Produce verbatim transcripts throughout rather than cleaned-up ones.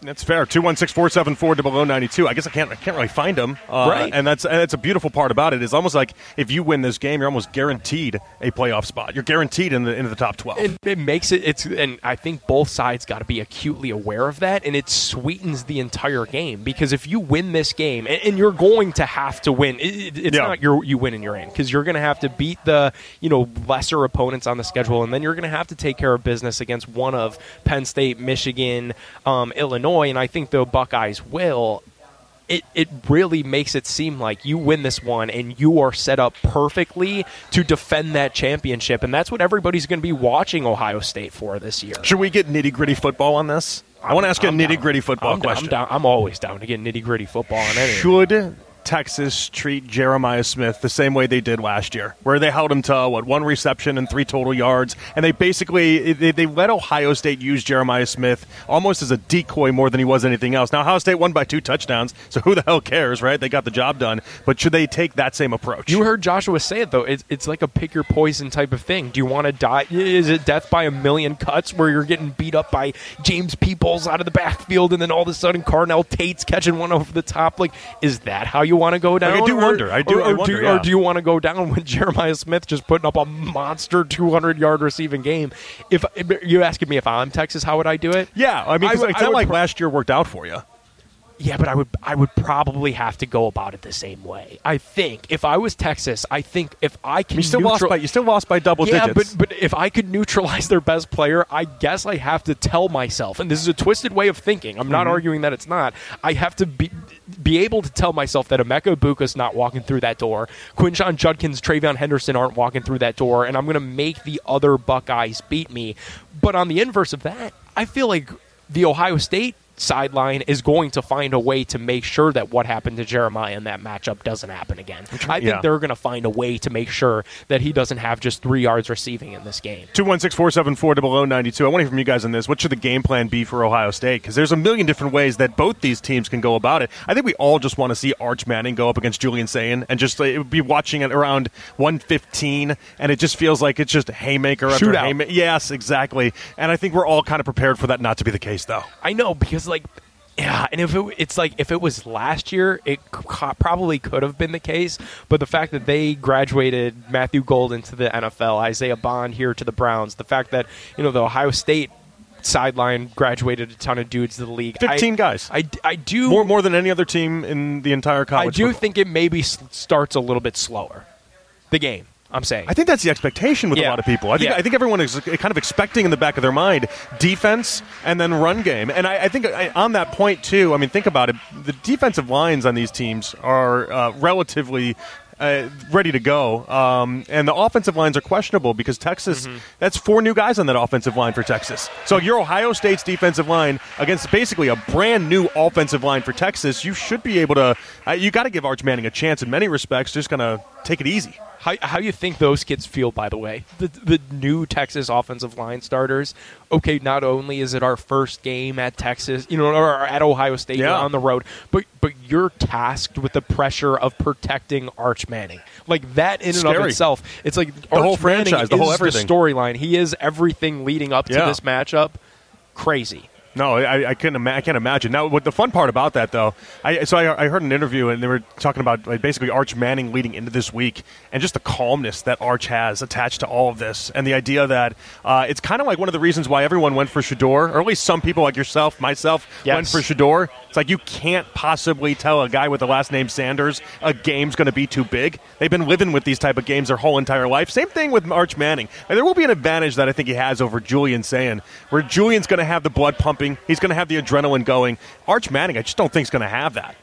That's fair. two one six, four seven four, zero zero nine two. I guess I can't I can't really find them. Uh, right. And that's and that's a beautiful part about it. It's almost like if you win this game, you're almost guaranteed a playoff spot. You're guaranteed in the into the top twelve. It, it makes it, it's, and I think both sides got to be acutely aware of that, and it sweetens the entire game. Because if you win this game, and, and you're going to have to win, it, it's yeah. not your, you win and you're in, because you're going to have to beat the, you know, lesser opponents on the schedule, and then you're going to have to take care of business against one of Penn State, Michigan, um, Illinois. And I think the Buckeyes will. It it really makes it seem like you win this one and you are set up perfectly to defend that championship, and that's what everybody's going to be watching Ohio State for this year. Should we get nitty-gritty football on this? I want to ask you a nitty-gritty football I'm question. Down, I'm, down, I'm always down to get nitty-gritty football on anything. Should Texas treat Jeremiah Smith the same way they did last year, where they held him to, what, one reception and three total yards, and they basically they, they let Ohio State use Jeremiah Smith almost as a decoy more than he was anything else. Now, Ohio State won by two touchdowns, so who the hell cares, right? They got the job done. But should they take that same approach? You heard Joshua say it, though. It's, it's like a pick your poison type of thing. Do you want to die? Is it death by a million cuts where you're getting beat up by James Peoples out of the backfield, and then all of a sudden Carnell Tate's catching one over the top? Like, is that how you want to go down? Like, I do or, wonder. I do, or, I or wonder, do, yeah. or do you want to go down with Jeremiah Smith just putting up a monster two hundred yard receiving game? If, if you're asking me if I'm Texas, how would I do it? Yeah, I mean, 'cause I, it's I not would like pr- last year worked out for you. Yeah, but I would I would probably have to go about it the same way. I think if I was Texas, I think if I can You still neutral- lost by you still lost by double yeah, digits. but but if I could neutralize their best player, I guess I have to tell myself, and this is a twisted way of thinking. I'm not mm-hmm. arguing that it's not. I have to be be able to tell myself that Emeka Ibuka's not walking through that door. Quinshon Judkins, Travion Henderson aren't walking through that door, and I'm going to make the other Buckeyes beat me. But on the inverse of that, I feel like the Ohio State sideline is going to find a way to make sure that what happened to Jeremiah in that matchup doesn't happen again. I think yeah. they're going to find a way to make sure that he doesn't have just three yards receiving in this game. two one six, four seven four, zero zero nine two. I want to hear from you guys on this. What should the game plan be for Ohio State? Because there's a million different ways that both these teams can go about it. I think we all just want to see Arch Manning go up against Julian Sayin and just like, be watching it around one fifteen, and it just feels like it's just haymaker after Shootout. haymaker. Yes, exactly. And I think we're all kind of prepared for that not to be the case, though. I know, because, like, yeah, and if it, it's like if it was last year, it c- probably could have been the case. But the fact that they graduated Matthew Golden to the N F L, Isaiah Bond here to the Browns, the fact that, you know, the Ohio State sideline graduated a ton of dudes to the league. fifteen I, guys. I, I do More more than any other team in the entire college I do football. think it maybe s- starts a little bit slower. The game. I'm saying. I think that's the expectation with Yeah. a lot of people. I think Yeah. I think everyone is kind of expecting in the back of their mind defense and then run game. And I, I think I, on that point too. I mean, think about it. The defensive lines on these teams are uh, relatively uh, ready to go, um, and the offensive lines are questionable because Texas. Mm-hmm. That's four new guys on that offensive line for Texas. So your Ohio State's defensive line against basically a brand new offensive line for Texas. You should be able to. Uh, you got to give Arch Manning a chance in many respects. Just gonna take it easy. How how you think those kids feel, by the way? The the new Texas offensive line starters. Okay, not only is it our first game at Texas, you know, or at Ohio State, Yeah. you're on the road, but but you're tasked with the pressure of protecting Arch Manning. Like that in and Scary. of itself, it's like The Arch whole franchise, Manning the whole is everything. the storyline. He is everything leading up to Yeah. this matchup. Crazy. No, I, I couldn't. Ima- I can't imagine. Now, what the fun part about that, though, I so I, I heard an interview and they were talking about like, basically Arch Manning leading into this week and just the calmness that Arch has attached to all of this, and the idea that uh, it's kind of like one of the reasons why everyone went for Shador, or at least some people like yourself, myself, Yes. went for Shador. It's like you can't possibly tell a guy with the last name Sanders a game's going to be too big. They've been living with these type of games their whole entire life. Same thing with Arch Manning. And there will be an advantage that I think he has over Julian Sayin, where Julian's going to have the blood pumping. He's going to have the adrenaline going. Arch Manning, I just don't think is going to have that.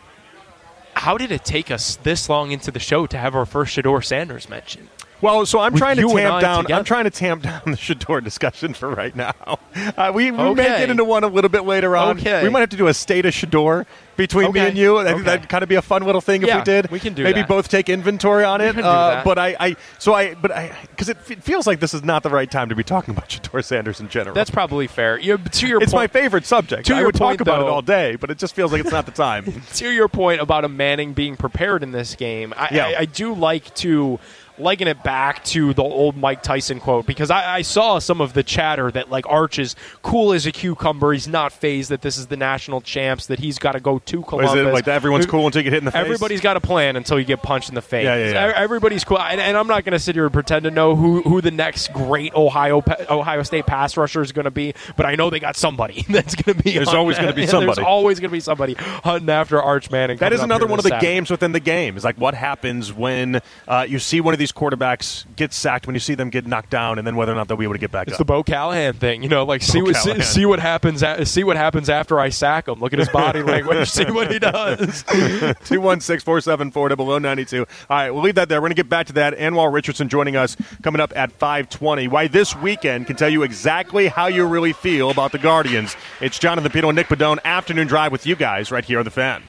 How did it take us this long into the show to have our first Shador Sanders mention? Well, so I'm With trying to you and tamp I down. together. I'm trying to tamp down the Shador discussion for right now. Uh, we we may Okay. get into one a little bit later on. Okay. We might have to do a state of Shador between Okay. me and you. I think Okay. that'd kind of be a fun little thing if Yeah, we did. we can do Maybe that. both take inventory on it. can do Uh, that. but I, I, so I, but I, because it, f- feels like this is not the right time to be talking about Shedeur Sanders in general. That's probably fair. You, to your it's my point, favorite subject. to I your would point, talk about though- it all day, but it just feels like it's not the time. to your point about a Manning being prepared in this game, I, Yeah. I, I do like to liken it back to the old Mike Tyson quote, because I, I saw some of the chatter that like Arch is cool as a cucumber. He's not phased that this is the national champs, that he's got to go to Is Columbus. it like that everyone's cool until you get hit in the face? Everybody's got a plan until you get punched in the face. Yeah, yeah, yeah. E- Everybody's cool, and, and I'm not going to sit here and pretend to know who, who the next great Ohio pa- Ohio State pass rusher is going to be, but I know they got somebody that's going to be. There's on always that. gonna be Yeah, somebody. There's always going to be somebody hunting after Arch Manning. That coming is up another here one of this the Saturday. games within the game. Is like what happens when uh, you see one of these quarterbacks get sacked, when you see them get knocked down, and then whether or not they'll be able to get back It's up. the Bo Callahan thing, you know, like see Bo what see, Callahan. see what happens a- see what happens after I sack him. Look at his body language, see what he does. two one six, four seven four, zero zero nine two. All right, we'll leave that there. We're going to get back to that. Anwar Richardson joining us coming up at five twenty. Why this weekend can tell you exactly how you really feel about the Guardians. It's Jonathan Pito and Nick Padone, Afternoon Drive with you guys right here on The Fan.